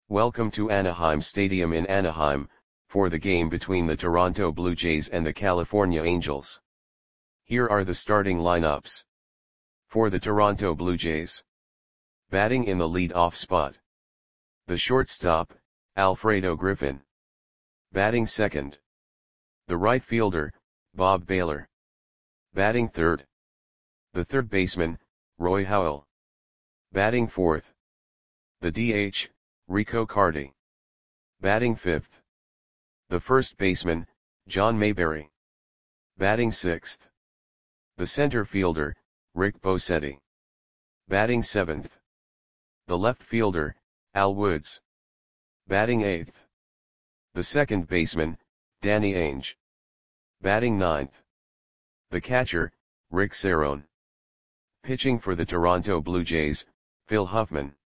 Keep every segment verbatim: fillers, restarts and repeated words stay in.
Welcome to Anaheim Stadium in Anaheim, for the game between the Toronto Blue Jays and the California Angels. Here are the starting lineups. For the Toronto Blue Jays. Batting in the lead-off spot. The shortstop, Alfredo Griffin. Batting second. The right fielder, Bob Baylor. Batting third. The third baseman, Roy Howell. Batting fourth. The D H, Rico Carty. Batting fifth. The first baseman, John Mayberry. Batting sixth. The center fielder, Rick Bosetti. Batting seventh. The left fielder, Al Woods. Batting eighth. The second baseman, Danny Ainge. Batting ninth. The catcher, Rick Cerone. Pitching for the Toronto Blue Jays, Phil Huffman.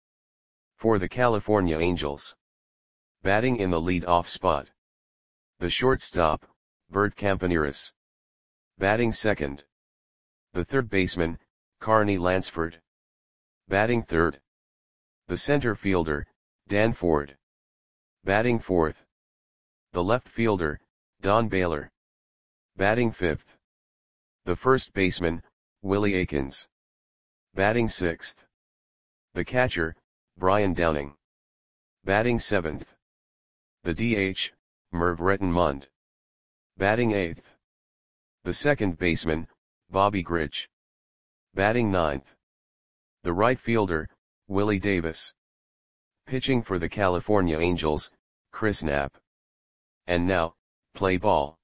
For the California Angels. Batting in the lead-off spot. The shortstop, Bert Campaneris. Batting second. The third baseman, Carney Lansford. Batting third. The center fielder, Dan Ford. Batting fourth. The left fielder, Don Baylor. Batting fifth. The first baseman, Willie Aikens. Batting sixth. The catcher, Brian Downing. Batting seventh. The D H, Merv Rettenmund. Batting eighth. The second baseman, Bobby Grich. Batting ninth. The right fielder, Willie Davis. Pitching for the California Angels, Chris Knapp. And now, play ball.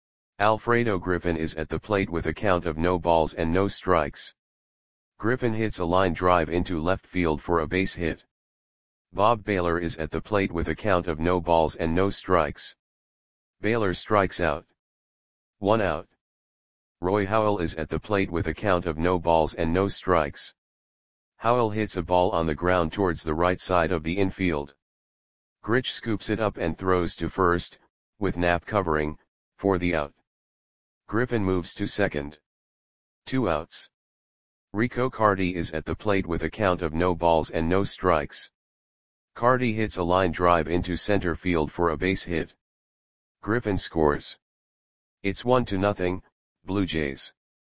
Alfredo Griffin is at the plate with a count of no balls and no strikes. Griffin hits a line drive into left field for a base hit. Bob Baylor is at the plate with a count of no balls and no strikes. Baylor strikes out. One out. Roy Howell is at the plate with a count of no balls and no strikes. Howell hits a ball on the ground towards the right side of the infield. Grich scoops it up and throws to first, with Knapp covering, for the out. Griffin moves to second. Two outs. Rico Carty is at the plate with a count of no balls and no strikes. Carty hits a line drive into center field for a base hit. Griffin scores. It's one to nothing, Blue Jays.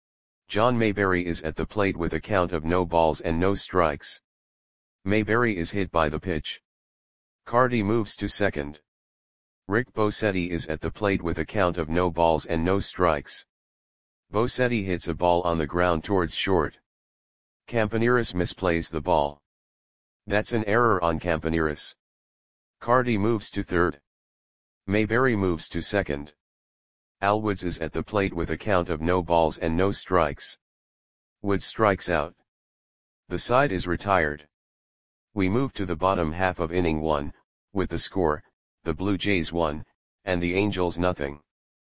John Mayberry is at the plate with a count of no balls and no strikes. Mayberry is hit by the pitch. Carty moves to second. Rick Bosetti is at the plate with a count of no balls and no strikes. Bosetti hits a ball on the ground towards short. Campaneris misplays the ball. That's an error on Campaneris. Carty moves to third. Mayberry moves to second. Al Woods is at the plate with a count of no balls and no strikes. Woods strikes out. The side is retired. We move to the bottom half of inning one, with the score, the Blue Jays one, and the Angels nothing.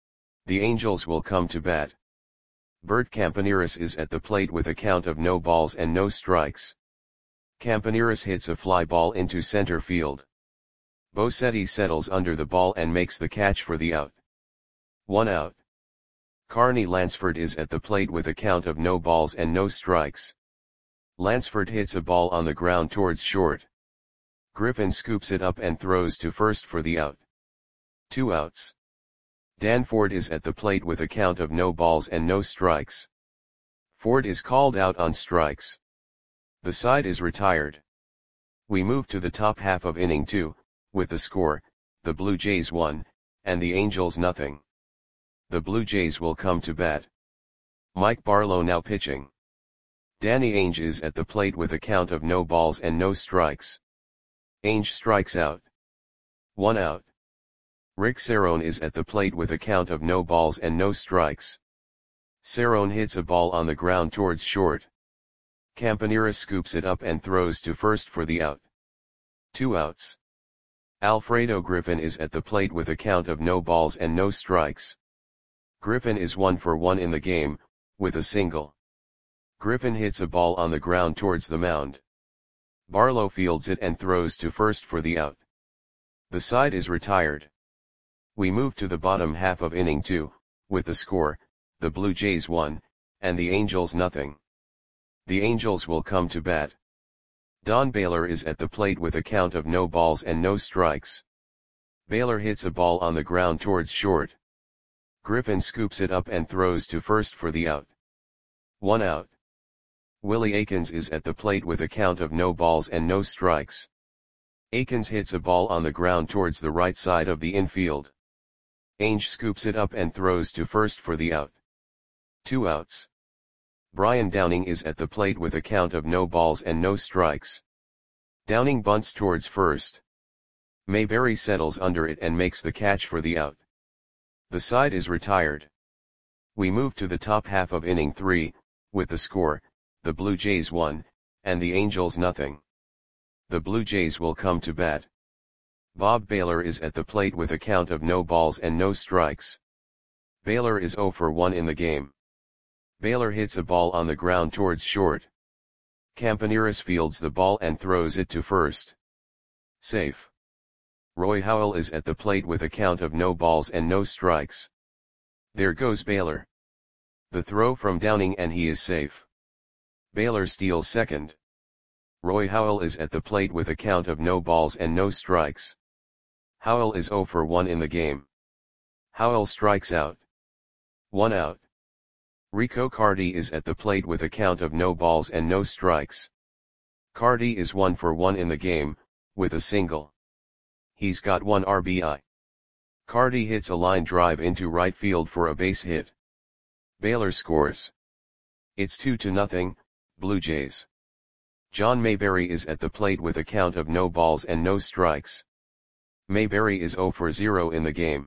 The Angels will come to bat. Bert Campaneris is at the plate with a count of no balls and no strikes. Campaneris hits a fly ball into center field. Bosetti settles under the ball and makes the catch for the out. One out. Carney Lansford is at the plate with a count of no balls and no strikes. Lansford hits a ball on the ground towards short. Griffin scoops it up and throws to first for the out. Two outs. Dan Ford is at the plate with a count of no balls and no strikes. Ford is called out on strikes. The side is retired. We move to the top half of inning two, with the score, the Blue Jays one, and the Angels nothing. The Blue Jays will come to bat. Mike Barlow now pitching. Danny Ainge is at the plate with a count of no balls and no strikes. Ainge strikes out. One out. Rick Cerone is at the plate with a count of no balls and no strikes. Cerone hits a ball on the ground towards short. Campaneris scoops it up and throws to first for the out. Two outs. Alfredo Griffin is at the plate with a count of no balls and no strikes. Griffin is one for one in the game, with a single. Griffin hits a ball on the ground towards the mound. Barlow fields it and throws to first for the out. The side is retired. We move to the bottom half of inning two, with the score, the Blue Jays one, and the Angels nothing. The Angels will come to bat. Don Baylor is at the plate with a count of no balls and no strikes. Baylor hits a ball on the ground towards short. Griffin scoops it up and throws to first for the out. One out. Willie Aikens is at the plate with a count of no balls and no strikes. Aikens hits a ball on the ground towards the right side of the infield. Ainge scoops it up and throws to first for the out. Two outs. Brian Downing is at the plate with a count of no balls and no strikes. Downing bunts towards first. Mayberry settles under it and makes the catch for the out. The side is retired. We move to the top half of inning three, with the score, the Blue Jays one, and the Angels nothing. The Blue Jays will come to bat. Bob Baylor is at the plate with a count of no balls and no strikes. Baylor is oh for one in the game. Baylor hits a ball on the ground towards short. Campaneris fields the ball and throws it to first. Safe. Roy Howell is at the plate with a count of no balls and no strikes. There goes Baylor. The throw from Downing and he is safe. Baylor steals second. Roy Howell is at the plate with a count of no balls and no strikes. Howell is oh for one in the game. Howell strikes out. One out. Rico Carty is at the plate with a count of no balls and no strikes. Carty is one for one in the game, with a single. He's got one R B I. Carty hits a line drive into right field for a base hit. Baylor scores. It's two to nothing, Blue Jays. John Mayberry is at the plate with a count of no balls and no strikes. Mayberry is oh for zero in the game.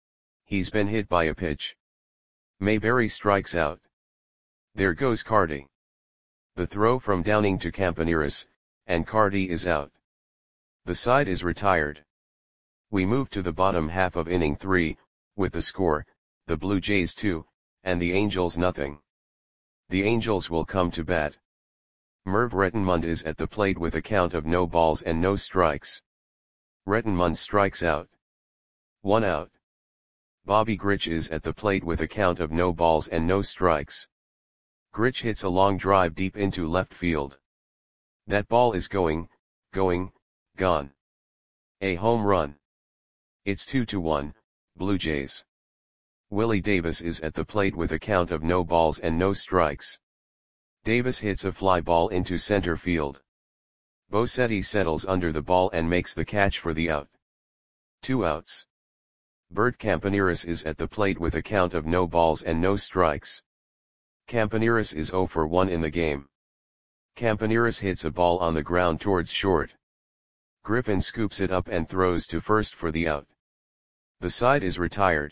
He's been hit by a pitch. Mayberry strikes out. There goes Carty. The throw from Downing to Campaneris, and Carty is out. The side is retired. We move to the bottom half of inning three, with the score, the Blue Jays two, and the Angels nothing. The Angels will come to bat. Merv Rettenmund is at the plate with a count of no balls and no strikes. Rettenmund strikes out. One out. Bobby Grich is at the plate with a count of no balls and no strikes. Grich hits a long drive deep into left field. That ball is going, going, gone. A home run. It's two to one, Blue Jays. Willie Davis is at the plate with a count of no balls and no strikes. Davis hits a fly ball into center field. Bosetti settles under the ball and makes the catch for the out. Two outs. Bert Campaneris is at the plate with a count of no balls and no strikes. Campaneris is oh for one in the game. Campaneris hits a ball on the ground towards short. Griffin scoops it up and throws to first for the out. The side is retired.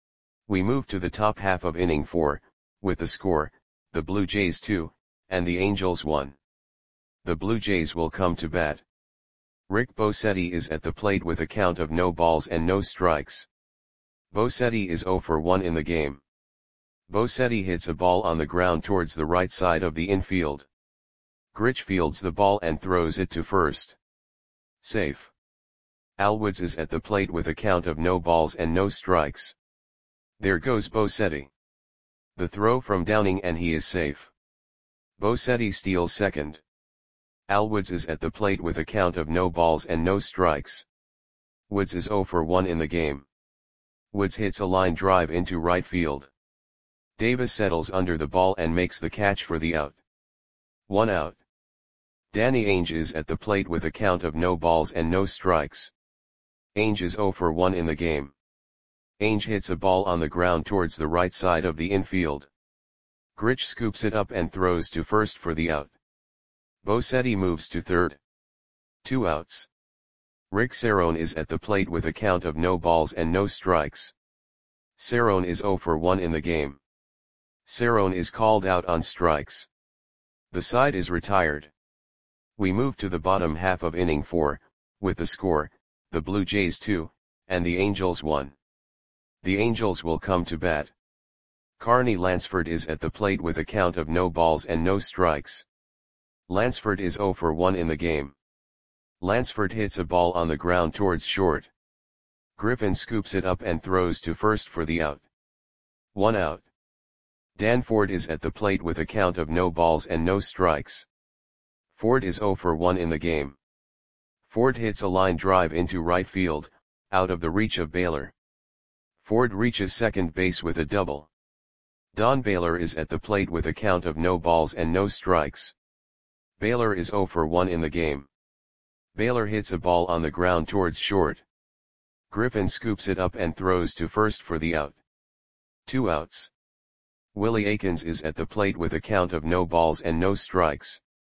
We move to the top half of inning four, with the score, the Blue Jays two, and the Angels one. The Blue Jays will come to bat. Rick Bosetti is at the plate with a count of no balls and no strikes. Bosetti is oh for one in the game. Bosetti hits a ball on the ground towards the right side of the infield. Grich fields the ball and throws it to first. Safe. Al Woods is at the plate with a count of no balls and no strikes. There goes Bosetti. The throw from Downing and he is safe. Bosetti steals second. Al Woods is at the plate with a count of no balls and no strikes. Woods is oh for one in the game. Woods hits a line drive into right field. Davis settles under the ball and makes the catch for the out. One out. Danny Ainge is at the plate with a count of no balls and no strikes. Ainge is oh for one in the game. Ainge hits a ball on the ground towards the right side of the infield. Grich scoops it up and throws to first for the out. Bosetti moves to third. Two outs. Rick Cerrone is at the plate with a count of no balls and no strikes. Cerrone is oh for one in the game. Cerrone is called out on strikes. The side is retired. We move to the bottom half of inning four, with the score, the Blue Jays two, and the Angels one. The Angels will come to bat. Carney Lansford is at the plate with a count of no balls and no strikes. Lansford is oh for one in the game. Lansford hits a ball on the ground towards short. Griffin scoops it up and throws to first for the out. One out. Dan Ford is at the plate with a count of no balls and no strikes. Ford is zero for one in the game. Ford hits a line drive into right field, out of the reach of Baylor. Ford reaches second base with a double. Don Baylor is at the plate with a count of no balls and no strikes. Baylor is zero for one in the game. Baylor hits a ball on the ground towards short. Griffin scoops it up and throws to first for the out. Two outs. Willie Aikens is at the plate with a count of no balls and no strikes.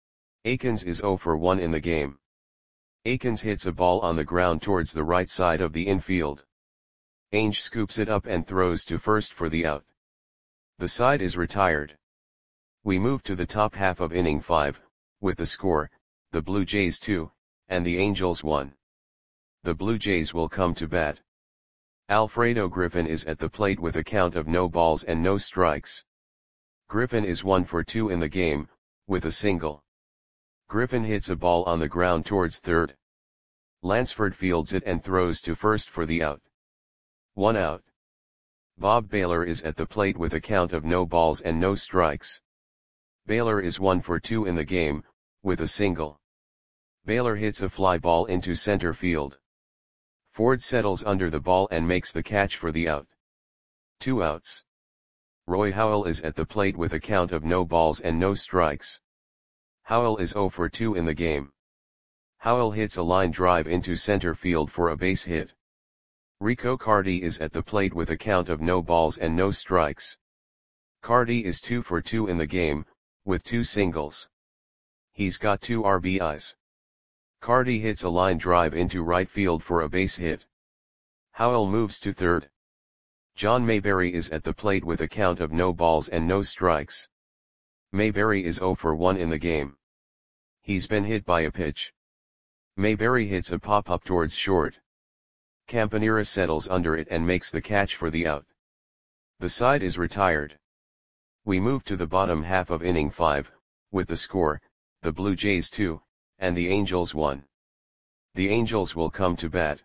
Aikens is zero for one in the game. Aikens hits a ball on the ground towards the right side of the infield. Ainge scoops it up and throws to first for the out. The side is retired. We move to the top half of inning five, with the score, the Blue Jays two, and the Angels one. The Blue Jays will come to bat. Alfredo Griffin is at the plate with a count of no balls and no strikes. Griffin is one for two in the game, with a single. Griffin hits a ball on the ground towards third. Lansford fields it and throws to first for the out. One out. Bob Baylor is at the plate with a count of no balls and no strikes. Baylor is one for two in the game, with a single. Baylor hits a fly ball into center field. Ford settles under the ball and makes the catch for the out. Two outs. Roy Howell is at the plate with a count of no balls and no strikes. Howell is zero for two in the game. Howell hits a line drive into center field for a base hit. Rico Carty is at the plate with a count of no balls and no strikes. Carty is two for two in the game, with two singles. He's got two R B Is. Carty hits a line drive into right field for a base hit. Howell moves to third. John Mayberry is at the plate with a count of no balls and no strikes. Mayberry is zero for one in the game. He's been hit by a pitch. Mayberry hits a pop-up towards short. Campanera settles under it and makes the catch for the out. The side is retired. We move to the bottom half of inning five, with the score, the Blue Jays two, and the Angels one. The Angels will come to bat.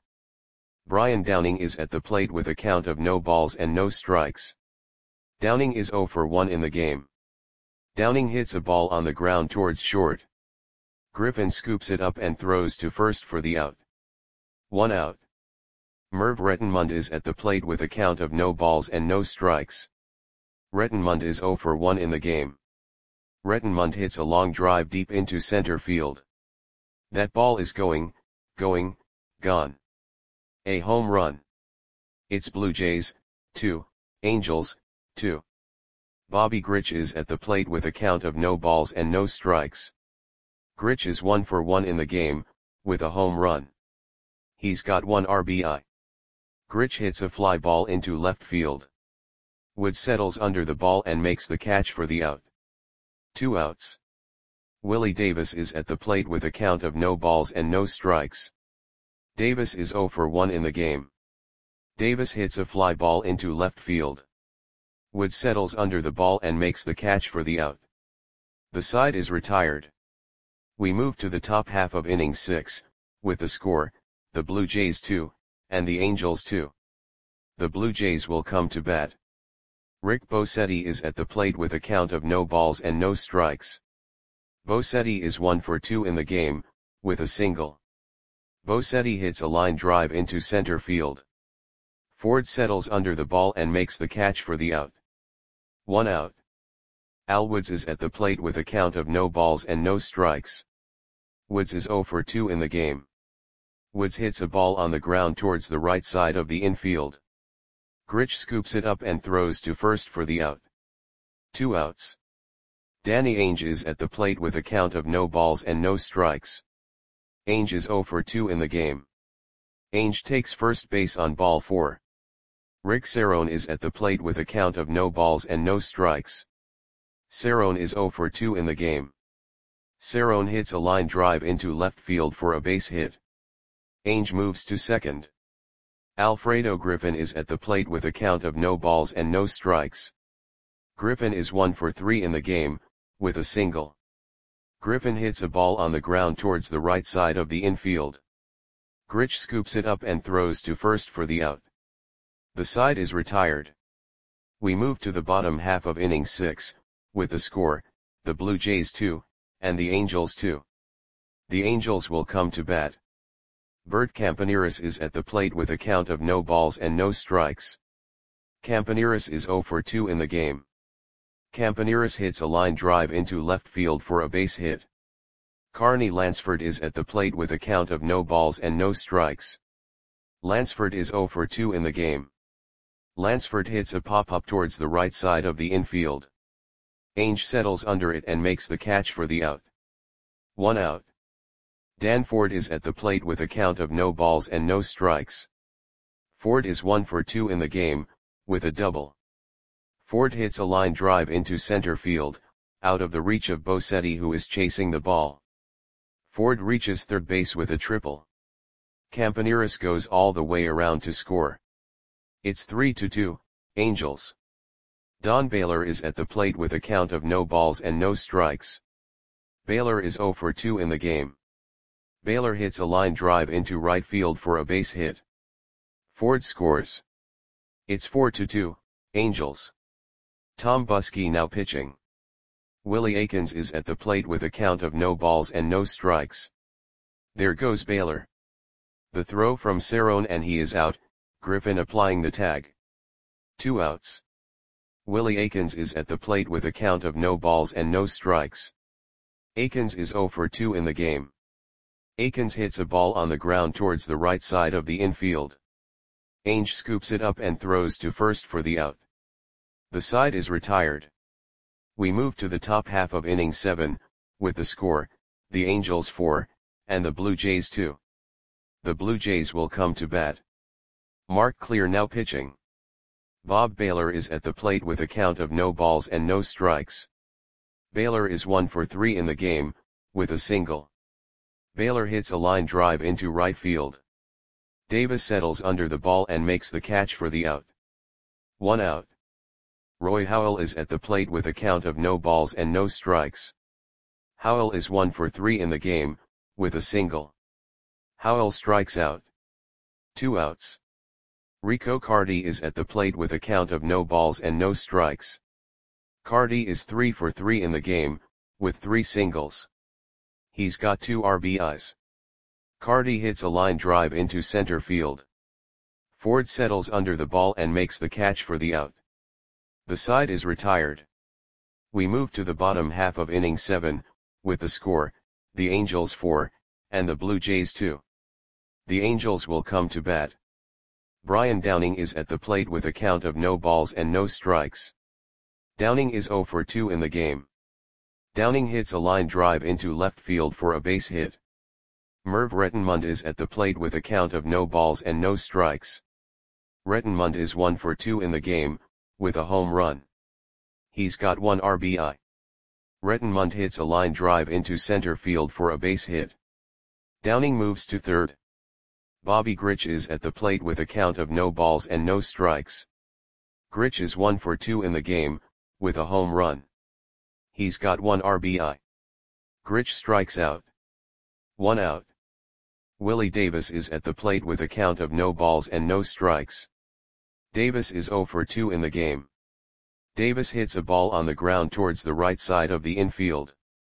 Brian Downing is at the plate with a count of no balls and no strikes. Downing is zero for one in the game. Downing hits a ball on the ground towards short. Griffin scoops it up and throws to first for the out. One out. Merv Rettenmund is at the plate with a count of no balls and no strikes. Rettenmund is zero for one in the game. Rettenmund hits a long drive deep into center field. That ball is going, going, gone. A home run. It's Blue Jays, two, Angels, two. Bobby Grich is at the plate with a count of no balls and no strikes. Grich is one for one in the game, with a home run. He's got one R B I. Grich hits a fly ball into left field. Wood settles under the ball and makes the catch for the out. Two outs. Willie Davis is at the plate with a count of no balls and no strikes. Davis is zero for one in the game. Davis hits a fly ball into left field. Wood settles under the ball and makes the catch for the out. The side is retired. We move to the top half of inning six, with the score, the Blue Jays two, and the Angels two. The Blue Jays will come to bat. Rick Bosetti is at the plate with a count of no balls and no strikes. Bosetti is one for two in the game, with a single. Bosetti hits a line drive into center field. Ford settles under the ball and makes the catch for the out. One out. Al Woods is at the plate with a count of no balls and no strikes. Woods is zero for two in the game. Woods hits a ball on the ground towards the right side of the infield. Grich scoops it up and throws to first for the out. Two outs. Danny Ainge is at the plate with a count of no balls and no strikes. Ainge is zero for two in the game. Ainge takes first base on ball four. Rick Cerrone is at the plate with a count of no balls and no strikes. Cerrone is zero for two in the game. Cerrone hits a line drive into left field for a base hit. Ainge moves to second. Alfredo Griffin is at the plate with a count of no balls and no strikes. Griffin is one for three in the game, with a single. Griffin hits a ball on the ground towards the right side of the infield. Grich scoops it up and throws to first for the out. The side is retired. We move to the bottom half of inning six, with the score, the Blue Jays two, and the Angels two. The Angels will come to bat. Bert Campaneris is at the plate with a count of no balls and no strikes. Campaneris is zero for two in the game. Campaneris hits a line drive into left field for a base hit. Carney Lansford is at the plate with a count of no balls and no strikes. Lansford is zero for two in the game. Lansford hits a pop-up towards the right side of the infield. Ainge settles under it and makes the catch for the out. One out. Dan Ford is at the plate with a count of no balls and no strikes. Ford is one for two in the game, with a double. Ford hits a line drive into center field, out of the reach of Bosetti, who is chasing the ball. Ford reaches third base with a triple. Campaneris goes all the way around to score. It's three to two, Angels. Don Baylor is at the plate with a count of no balls and no strikes. Baylor is zero for two in the game. Baylor hits a line drive into right field for a base hit. Ford scores. It's four to two, Angels. Tom Buskey now pitching. Willie Aikens is at the plate with a count of no balls and no strikes. There goes Baylor. The throw from Cerrone and he is out, Griffin applying the tag. Two outs. Willie Aikens is at the plate with a count of no balls and no strikes. Aikens is zero for two in the game. Aikens hits a ball on the ground towards the right side of the infield. Ainge scoops it up and throws to first for the out. The side is retired. We move to the top half of inning seven, with the score, the Angels four, and the Blue Jays two. The Blue Jays will come to bat. Mark Clear now pitching. Bob Baylor is at the plate with a count of no balls and no strikes. Baylor is one for three in the game, with a single. Baylor hits a line drive into right field. Davis settles under the ball and makes the catch for the out. One out. Roy Howell is at the plate with a count of no balls and no strikes. Howell is one for three in the game, with a single. Howell strikes out. Two outs. Rico Carty is at the plate with a count of no balls and no strikes. Carty is three for three in the game, with three singles. He's got two R B Is. Carty hits a line drive into center field. Ford settles under the ball and makes the catch for the out. The side is retired. We move to the bottom half of inning seven, with the score, the Angels four, and the Blue Jays two. The Angels will come to bat. Brian Downing is at the plate with a count of no balls and no strikes. Downing is zero for two in the game. Downing hits a line drive into left field for a base hit. Merv Rettenmund is at the plate with a count of no balls and no strikes. Rettenmund is one for two in the game, with a home run. He's got one R B I. Rettenmund hits a line drive into center field for a base hit. Downing moves to third. Bobby Grich is at the plate with a count of no balls and no strikes. Grich is one for two in the game, with a home run. He's got one R B I. Grich strikes out. One out. Willie Davis is at the plate with a count of no balls and no strikes. Davis is zero for two in the game. Davis hits a ball on the ground towards the right side of the infield.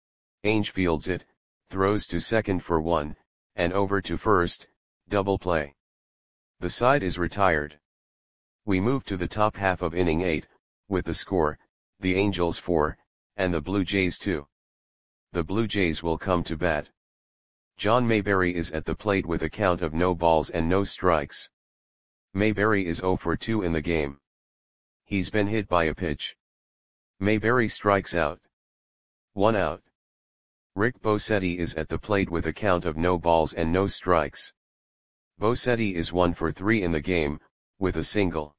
Ainge fields it, throws to second for one, and over to first, double play. The side is retired. We move to the top half of inning eight, with the score, the Angels four, and the Blue Jays two. The Blue Jays will come to bat. John Mayberry is at the plate with a count of no balls and no strikes. Mayberry is zero for two in the game. He's been hit by a pitch. Mayberry strikes out. One out. Rick Bosetti is at the plate with a count of no balls and no strikes. Bosetti is one for three in the game, with a single.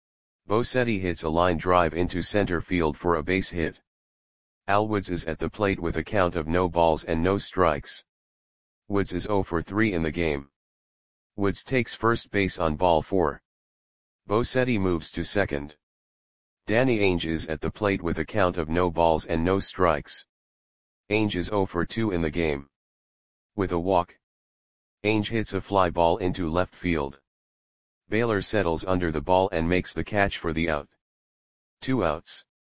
Bosetti hits a line drive into center field for a base hit. Al Woods is at the plate with a count of no balls and no strikes. Woods is zero for three in the game. Woods takes first base on ball four. Bosetti moves to second. Danny Ainge is at the plate with a count of no balls and no strikes. Ainge is zero for two in the game. With a walk. Ainge hits a fly ball into left field. Baylor settles under the ball and makes the catch for the out. Two outs.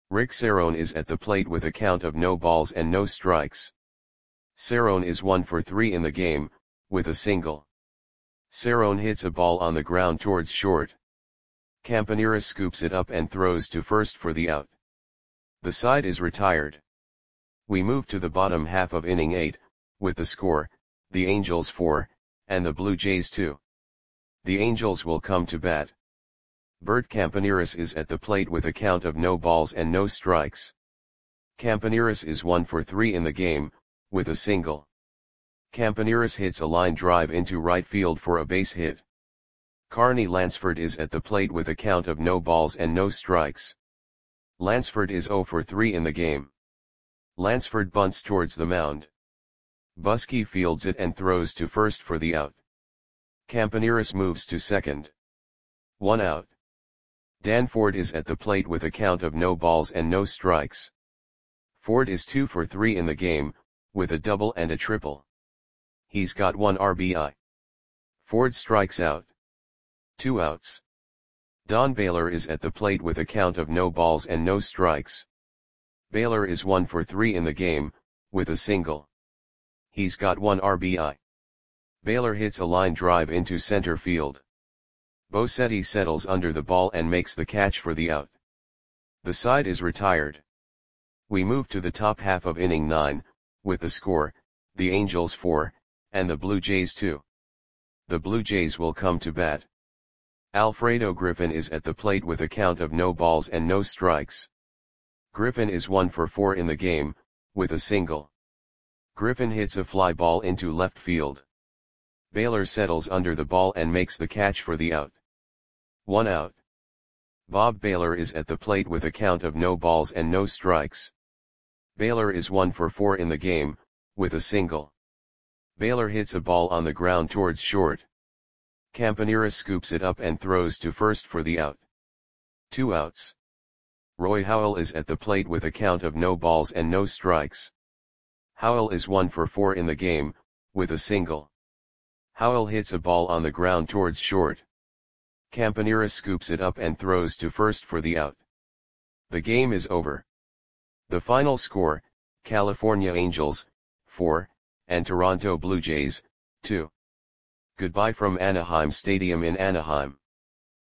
Rick Cerrone is at the plate with a count of no balls and no strikes. Cerrone is one for three in the game, with a single. Cerrone hits a ball on the ground towards short. Campaneris scoops it up and throws to first for the out. The side is retired. We move to the bottom half of inning eight, with the score, the Angels four, and the Blue Jays two. The Angels will come to bat. Bert Campaneris is at the plate with a count of no balls and no strikes. Campaneris is one for three in the game, with a single. Campaneris hits a line drive into right field for a base hit. Carney Lansford is at the plate with a count of no balls and no strikes. Lansford is zero for three in the game. Lansford bunts towards the mound. Buskey fields it and throws to first for the out. Campaneris moves to second. One out. Dan Ford is at the plate with a count of no balls and no strikes. Ford is two for three in the game, with a double and a triple. He's got one R B I. Ford strikes out. Two outs. Don Baylor is at the plate with a count of no balls and no strikes. Baylor is one for three in the game, with a single. He's got one R B I. Baylor hits a line drive into center field. Bosetti settles under the ball and makes the catch for the out. The side is retired. We move to the top half of inning nine, with the score, the Angels four, and the Blue Jays two. The Blue Jays will come to bat. Alfredo Griffin is at the plate with a count of no balls and no strikes. Griffin is one for four in the game, with a single. Griffin hits a fly ball into left field. Baylor settles under the ball and makes the catch for the out. One out. Bob Baylor is at the plate with a count of no balls and no strikes. Baylor is one for four in the game, with a single. Baylor hits a ball on the ground towards short. Campaneris scoops it up and throws to first for the out. Two outs. Roy Howell is at the plate with a count of no balls and no strikes. Howell is one for four in the game, with a single. Howell hits a ball on the ground towards short. Campaneris scoops it up and throws to first for the out. The game is over. The final score, California Angels, four, and Toronto Blue Jays, two. Goodbye from Anaheim Stadium in Anaheim.